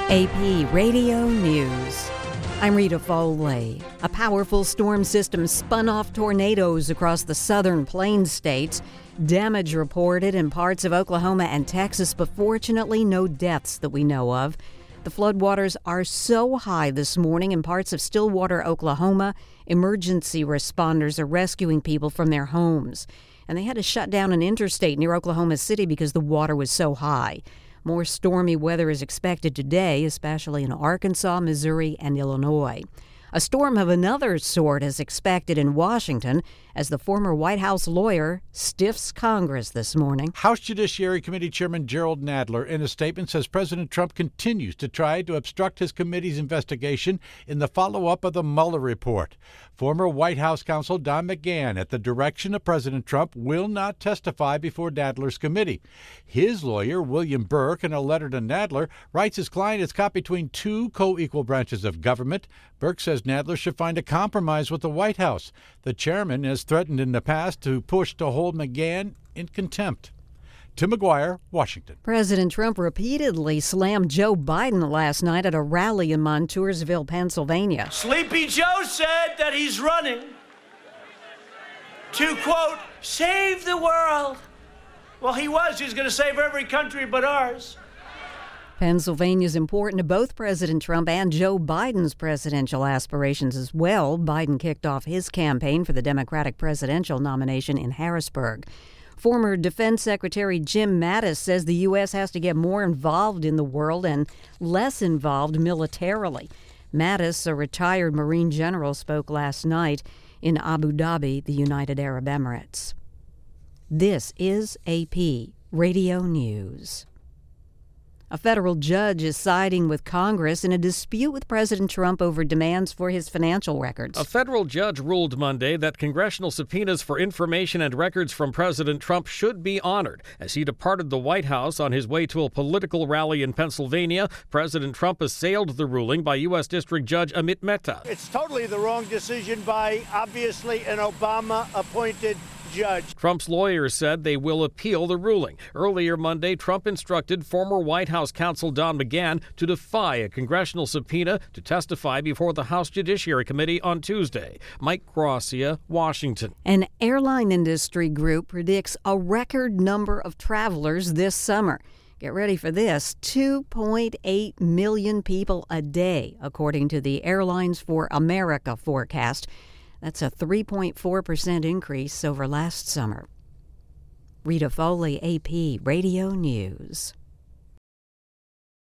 AP Radio News. I'm Rita Foley. A powerful storm system spun off tornadoes across the southern Plains states. Damage reported in parts of Oklahoma and Texas, but fortunately no deaths that we know of. The floodwaters are so high this morning in parts of Stillwater, Oklahoma, emergency responders are rescuing people from their homes. And they had to shut down an interstate near Oklahoma City because the water was so high. More stormy weather is expected today, especially in Arkansas, Missouri, and Illinois. A storm of another sort is expected in Washington as the former White House lawyer stiffs Congress this morning. House Judiciary Committee Chairman Jerrold Nadler in a statement says President Trump continues to try to obstruct his committee's investigation in the follow-up of the Mueller report. Former White House counsel Don McGahn, at the direction of President Trump, will not testify before Nadler's committee. His lawyer, William Burke, in a letter to Nadler, writes his client is caught between two co-equal branches of government. Burke says Nadler should find a compromise with the White House. The chairman has threatened in the past to push to hold McGahn in contempt. Tim McGuire, Washington. President Trump repeatedly slammed Joe Biden last night at a rally in Montoursville, Pennsylvania. Sleepy Joe said that he's running to, quote, save the world. Well, he was going to save every country but ours. Pennsylvania is important to both President Trump and Joe Biden's presidential aspirations as well. Biden kicked off his campaign for the Democratic presidential nomination in Harrisburg. Former Defense Secretary Jim Mattis says the U.S. has to get more involved in the world and less involved militarily. Mattis, a retired Marine general, spoke last night in Abu Dhabi, the United Arab Emirates. This is AP Radio News. A federal judge is siding with Congress in a dispute with President Trump over demands for his financial records. A federal judge ruled Monday that congressional subpoenas for information and records from President Trump should be honored. As he departed the White House on his way to a political rally in Pennsylvania, President Trump assailed the ruling by U.S. District Judge Amit Mehta. It's totally the wrong decision by, obviously, an Obama-appointed judge. Trump's lawyers said they will appeal the ruling. Earlier Monday, Trump instructed former White House counsel Don McGahn to defy a congressional subpoena to testify before the House Judiciary Committee on Tuesday. Mike Gracia, Washington. An airline industry group predicts a record number of travelers this summer. Get ready for this, 2.8 million people a day, according to the Airlines for America forecast. That's a 3.4% increase over last summer. Rita Foley, AP Radio News.